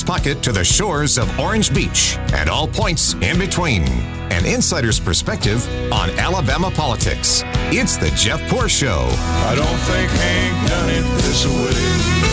pocket to the shores of Orange Beach and all points in between. An insider's perspective on Alabama politics. It's the Jeff Poor Show. I don't think Hank done it this way.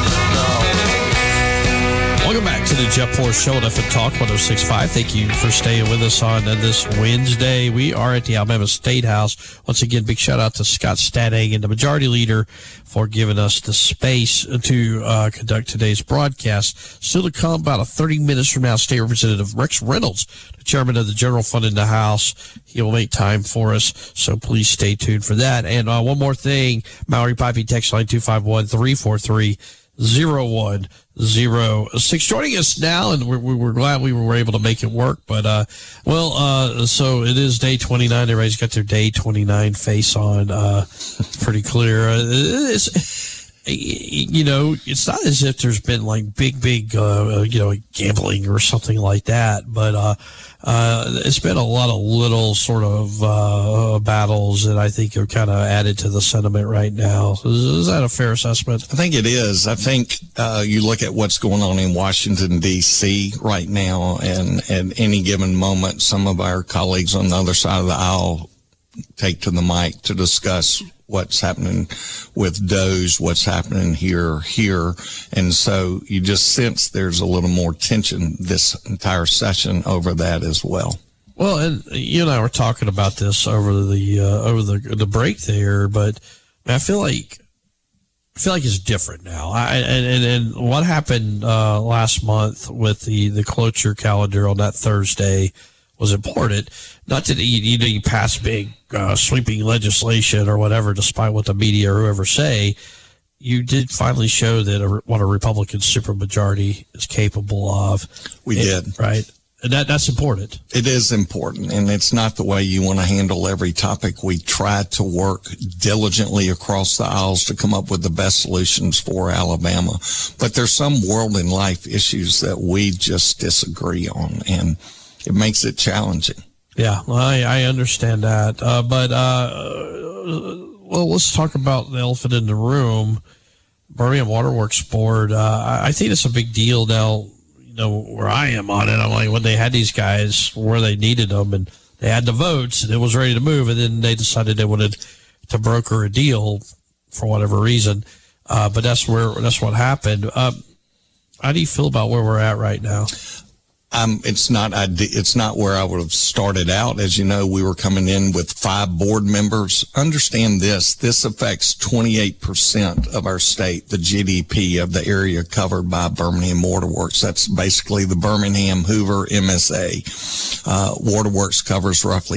Welcome back to the Jeff Poor Show at FM Talk 106.5. Thank you for staying with us on this Wednesday. We are at the Alabama State House. Once again, big shout out to Scott Stadhagen, the majority leader, for giving us the space to conduct today's broadcast. Still to come, about 30 minutes from now, State Representative Rex Reynolds, the chairman of the General Fund in the House. He will make time for us, so please stay tuned for that. And one more thing, Mallory Pipey, text line 251-343-0106. Joining us now, and we're glad we were able to make it work. But so it is day 29. Everybody's got their day 29 face on, pretty clear. It's not as if there's been like big gambling or something like that, but it's been a lot of little sort of battles that I think are kind of added to the sentiment right now. Is that a fair assessment? I think it is. I think you look at what's going on in Washington, D.C. right now, and at any given moment, some of our colleagues on the other side of the aisle take to the mic to discuss what's happening with DOGE, what's happening here. And so you just sense there's a little more tension this entire session over that as well. Well, and you and I were talking about this over the break there, but I feel like it's different now. And what happened last month with the cloture calendar on that Thursday was important. Not that you pass big sweeping legislation or whatever, despite what the media or whoever say. You did finally show that what a Republican supermajority is capable of. We did. Right. And that's important. It is important, and it's not the way you want to handle every topic. We try to work diligently across the aisles to come up with the best solutions for Alabama. But there's some world and life issues that we just disagree on, and it makes it challenging. Yeah, well, I understand that. Well, let's talk about the elephant in the room. Birmingham Waterworks Board. I think it's a big deal now. Where I am on it, I'm like, when they had these guys where they needed them and they had the votes and it was ready to move, and then they decided they wanted to broker a deal for whatever reason. But that's what happened. How do you feel about where we're at right now? It's not where I would have started out. As you know, we were coming in with 5 board members. Understand this affects 28% of our state, the GDP of the area covered by Birmingham Waterworks. That's basically the Birmingham Hoover MSA. Waterworks covers roughly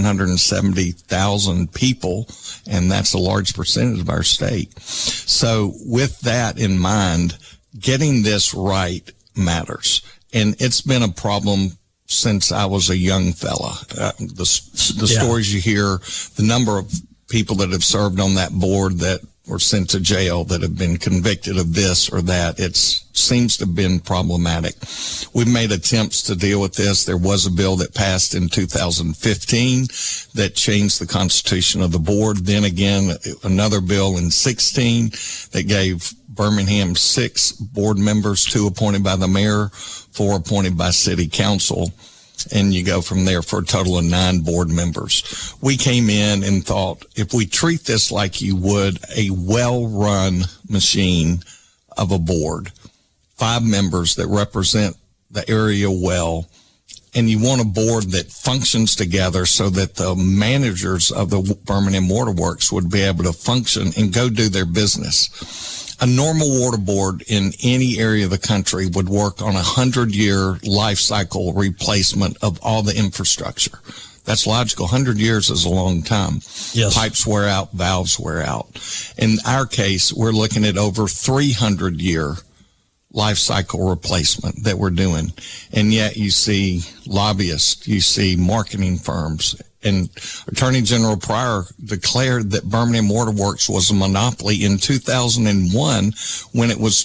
770,000 people, and that's a large percentage of our state. So with that in mind, getting this right matters. And it's been a problem since I was a young fella. The stories you hear, the number of people that have served on that board that were sent to jail that have been convicted of this or that, it seems to have been problematic. We've made attempts to deal with this. There was a bill that passed in 2015 that changed the constitution of the board. Then again, another bill in 2016 that gave Birmingham 6 board members, 2 appointed by the mayor, 4 appointed by city council, and you go from there for a total of 9 board members. We came in and thought, if we treat this like you would a well-run machine of a board, 5 members that represent the area well, and you want a board that functions together so that the managers of the Birmingham Waterworks would be able to function and go do their business. A normal water board in any area of the country would work on a 100-year life cycle replacement of all the infrastructure. That's logical. 100 years is a long time. Yes. Pipes wear out, valves wear out. In our case, we're looking at over 300-year life cycle replacement that we're doing. And yet you see lobbyists, you see marketing firms, and Attorney General Pryor declared that Birmingham Waterworks was a monopoly in 2001 when it was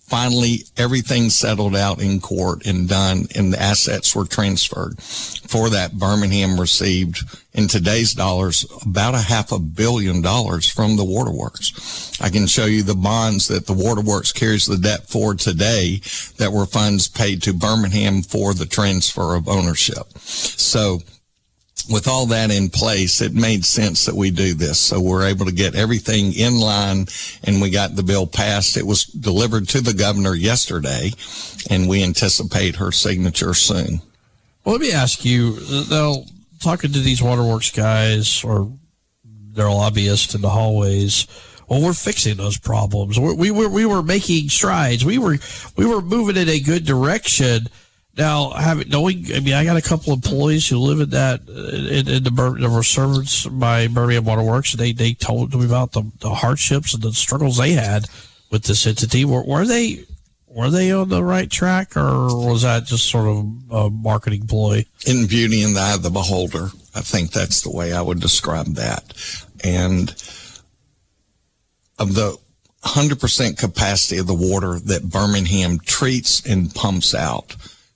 finally everything settled out in court and done, and the assets were transferred. For that, Birmingham received, in today's dollars, about $500 million from the Waterworks. I can show you the bonds that the Waterworks carries the debt for today that were funds paid to Birmingham for the transfer of ownership. So with all that in place, it made sense that we do this. So we're able to get everything in line, and we got the bill passed. It was delivered to the governor yesterday, and we anticipate her signature soon. Well, let me ask you, now, talking to these Waterworks guys or their lobbyists in the hallways, well, we're fixing those problems. We were making strides. We were moving in a good direction. Now, I got a couple of employees who live in that were served by Birmingham Waterworks. They told me about the hardships and the struggles they had with this entity. Were they on the right track, or was that just sort of a marketing ploy? In beauty in the eye of the beholder, I think that's the way I would describe that. And of the 100% capacity of the water that Birmingham treats and pumps out,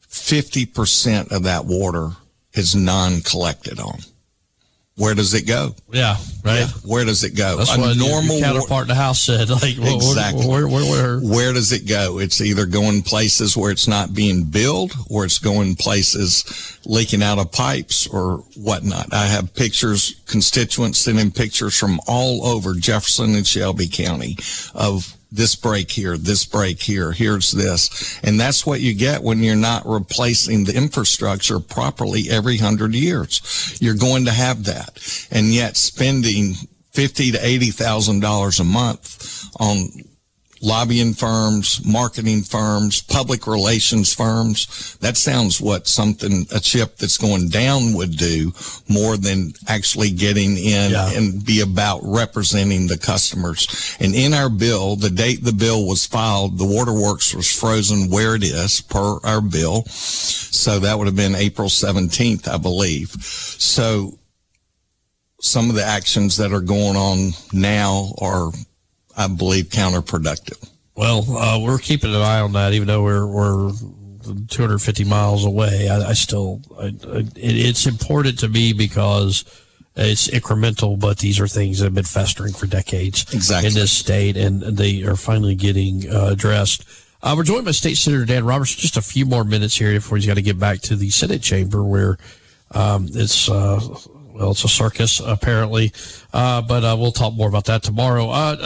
50% of that water is non-collected on. Where does it go? Yeah, right. Yeah, where does it go? That's what your counterpart in the House said. Like, exactly. Where does it go? It's either going places where it's not being billed, or it's going places leaking out of pipes or whatnot. I have pictures, constituents sending pictures from all over Jefferson and Shelby County of this break here, here's this. And that's what you get when you're not replacing the infrastructure properly every 100 years. You're going to have that. And yet spending $50,000 to $80,000 a month on lobbying firms, marketing firms, public relations firms, that sounds what a chip that's going down would do, more than actually getting in and be about representing the customers. And in our bill, the date the bill was filed, the Waterworks was frozen where it is per our bill. So that would have been April 17th, I believe. So some of the actions that are going on now are, I believe, counterproductive. Well, we're keeping an eye on that, even though we're 250 miles away. It's important to me because it's incremental, but these are things that have been festering for decades in this state, and they are finally getting addressed. We're joined by State Senator Dan Roberts. Just a few more minutes here before he's got to get back to the Senate chamber, where it's a circus, apparently, but we'll talk more about that tomorrow.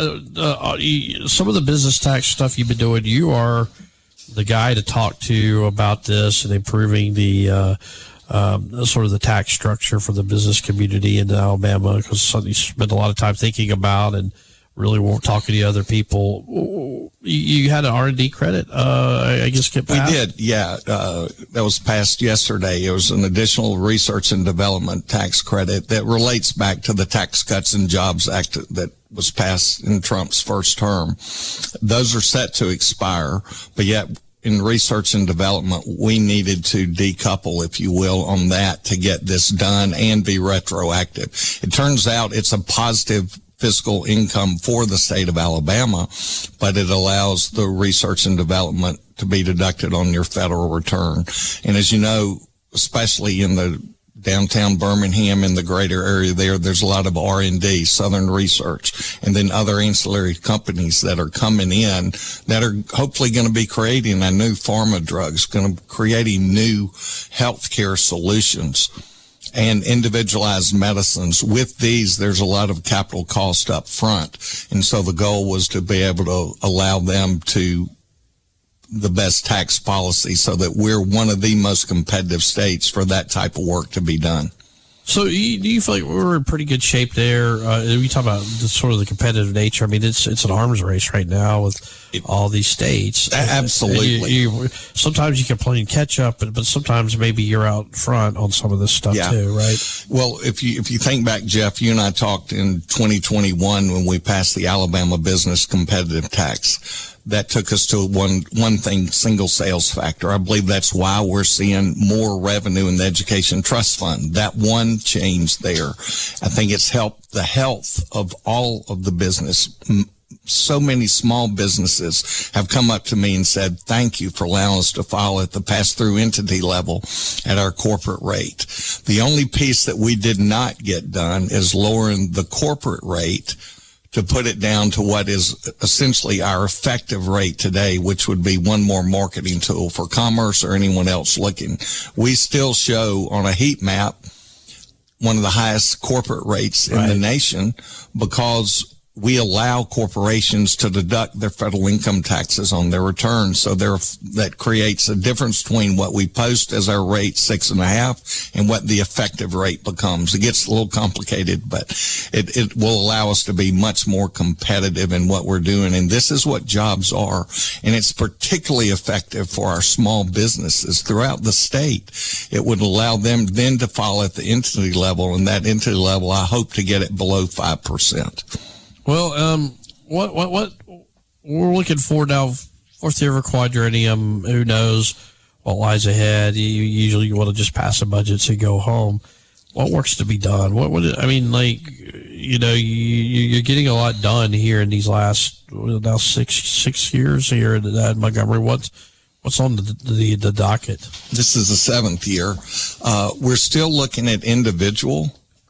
Some of the business tax stuff you've been doing, you are the guy to talk to about this and improving the sort of the tax structure for the business community in Alabama, because something you spend a lot of time thinking about and really won't talk to the other people. You had an R&D credit, I guess, get passed? We did, yeah. That was passed yesterday. It was an additional research and development tax credit that relates back to the Tax Cuts and Jobs Act that was passed in Trump's first term. Those are set to expire, but yet in research and development, we needed to decouple, if you will, on that to get this done and be retroactive. It turns out it's a positive fiscal income for the state of Alabama, but it allows the research and development to be deducted on your federal return. And as you know, especially in the downtown Birmingham and the greater area there's a lot of R&D, Southern Research, and then other ancillary companies that are coming in that are hopefully going to be creating a new pharma drugs, going to creating new healthcare solutions and individualized medicines. With these, there's a lot of capital cost up front. And so the goal was to be able to allow them to the best tax policy so that we're one of the most competitive states for that type of work to be done. So do you feel like we're in pretty good shape there? We talk about sort of the competitive nature. I mean, it's an arms race right now with all these states. Absolutely. Sometimes you can play catch up, but sometimes maybe you're out front on some of this stuff too, right? Well, if you think back, Jeff, you and I talked in 2021 when we passed the Alabama Business Competitive Tax. That took us to one thing, single sales factor. I believe that's why we're seeing more revenue in the Education Trust Fund. That one change there, I think it's helped the health of all of the business so many small businesses have come up to me and said, thank you for allowing us to file at the pass-through entity level at our corporate rate. The only piece that we did not get done is lowering the corporate rate to put it down to what is essentially our effective rate today, which would be one more marketing tool for commerce or anyone else looking. We still show on a heat map one of the highest corporate rates in the nation because we allow corporations to deduct their federal income taxes on their returns. So that creates a difference between what we post as our rate, 6.5, and what the effective rate becomes. It gets a little complicated, but it will allow us to be much more competitive in what we're doing. And this is what jobs are. And it's particularly effective for our small businesses throughout the state. It would allow them then to file at the entity level, and that entity level, I hope to get it below 5%. Well, what we're looking forward now, fourth year of a quadrennium. Who knows what lies ahead? You usually want to just pass the budgets and go home. What works to be done? I mean, like, you know, you're getting a lot done here in these last now six years here in Montgomery. What's on the docket? This is the 7th year. We're still looking at individual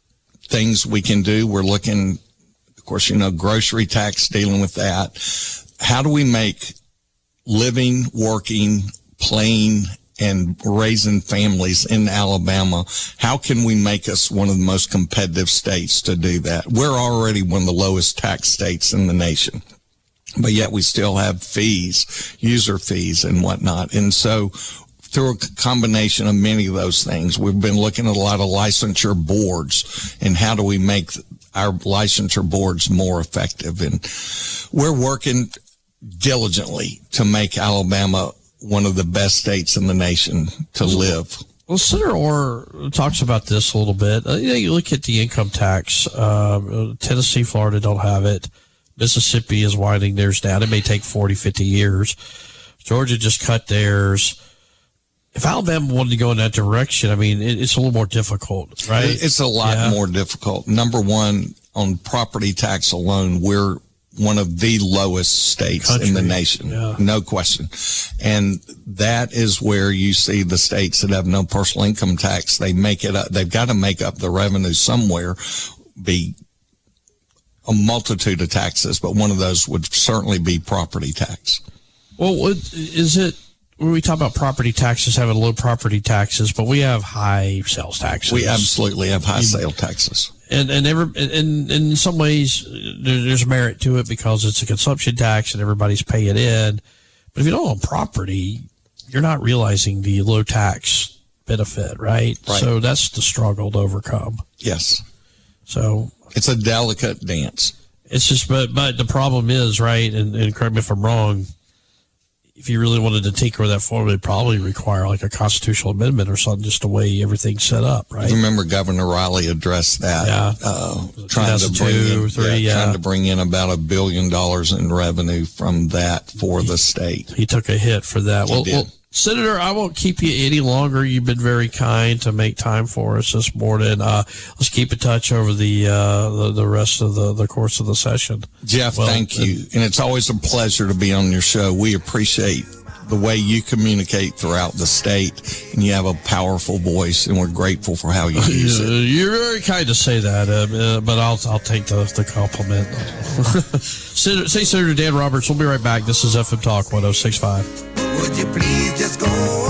things we can do. We're looking. Of course, you know, grocery tax, dealing with that. How do we make living, working, playing, and raising families in Alabama? How can we make us one of the most competitive states to do that? We're already one of the lowest tax states in the nation, but yet we still have fees, user fees and whatnot. And so through a combination of many of those things, we've been looking at a lot of licensure boards and how do we make our licensure boards more effective. And we're working diligently to make Alabama one of the best states in the nation to live. Well, Senator Orr talks about this a little bit. You look at the income tax. Tennessee, Florida don't have it. Mississippi is winding theirs down. It may take 40, 50 years. Georgia just cut theirs. If Alabama wanted to go in that direction, I mean, it's a little more difficult, right? It's a lot more difficult. Number one, on property tax alone, we're one of the lowest states in the nation. Yeah. No question. And that is where you see the states that have no personal income tax. They make it up. They've got to make up the revenue somewhere, be a multitude of taxes, but one of those would certainly be property tax. Well, is it? When we talk about property taxes, having low property taxes, but we have high sales taxes. We absolutely have high sales taxes. And in some ways, there's merit to it because it's a consumption tax and everybody's paying in. But if you don't own property, you're not realizing the low tax benefit, right? So that's the struggle to overcome. Yes. So it's a delicate dance. It's just, but the problem is, right, and correct me if I'm wrong, if you really wanted to tinker with that form, it'd probably require like a constitutional amendment or something, just the way everything's set up, right? I remember Governor Riley addressed that, trying to bring in about $1 billion in revenue from that for the state. He took a hit for that. Well, Senator, I won't keep you any longer. You've been very kind to make time for us this morning. Let's keep in touch over the rest of the course of the session. Jeff, thank you. And it's always a pleasure to be on your show. We appreciate the way you communicate throughout the state, and you have a powerful voice, and we're grateful for how you use it. You're very kind to say that, but I'll take the compliment. Senator Dan Roberts, we'll be right back. This is FM Talk 106.5. Would you please just go